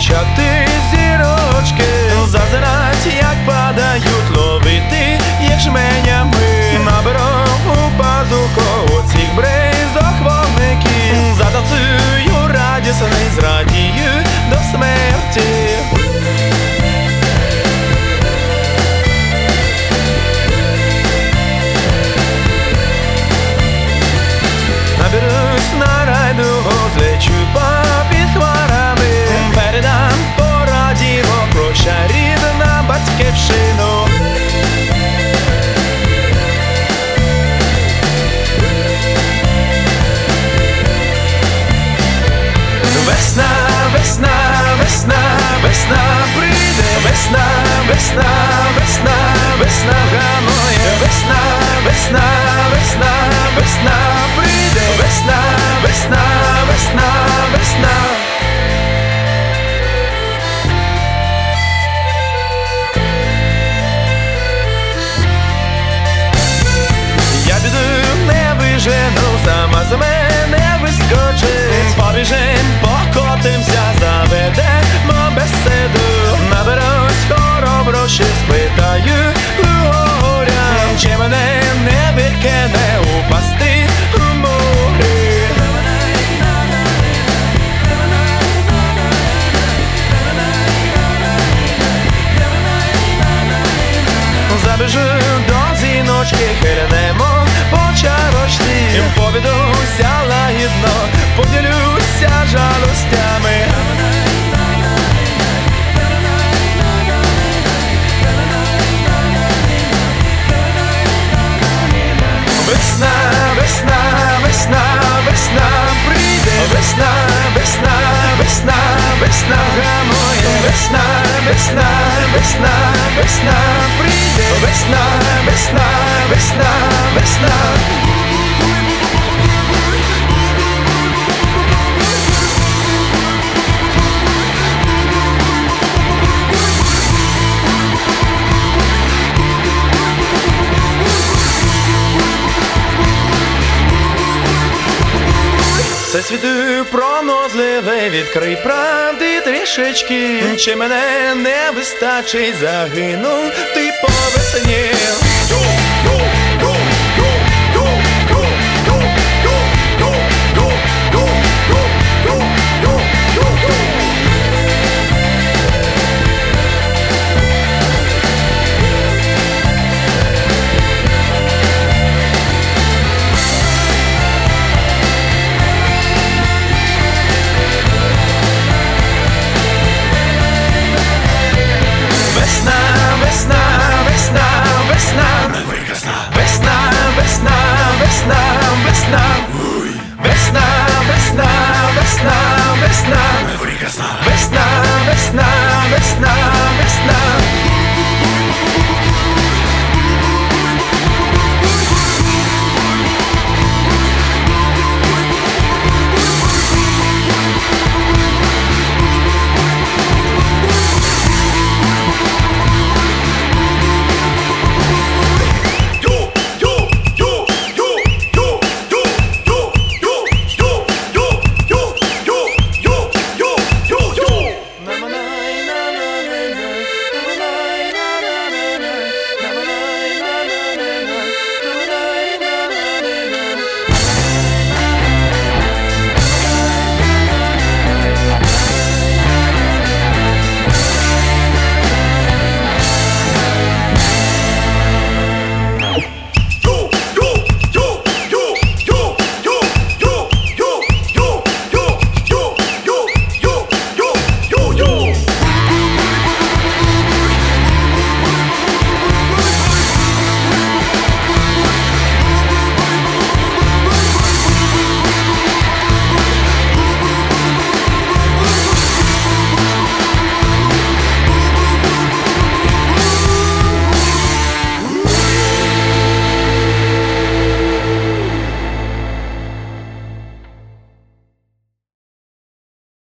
зустрічати зірочки, зазирать, як падають, ловити їх жменями. Наберу пазуху оцих бризок вогників, затанцюю радісний, зрадію до смерті. Наберусь на райдугу, злечу попід хмарами, передам по радіо прощай рідна батьківщину. Весна, весна, весна, весна прийде, весна, весна, весна, весна гамує, весна, весна, весна, весна прийде, весна, весна, весна, весна. Я біду не вижену, сама з мене вискочить. Побіжим, покотимся, заведемо беседу. Наберусь хороброщі, спитаю у горя, чи мене не викине упасти у морі. Забіжу до зіночки, хильнемо по чарочці, повідуся лагідно, поділюся жалостями. Весна, весна, весна, весна прийде, весна, весна, весна, весна гамує, весна, весна, весна, весна прийде, весна, весна, весна, весна. Всесвіту пронозливий, відкрий правди трішечки, чи мене не вистачить, загинув ти по весні. Весна, весна, весна, весна, весна, весна, весна, весна, весна, весна, весна, весна, весна, весна, весна.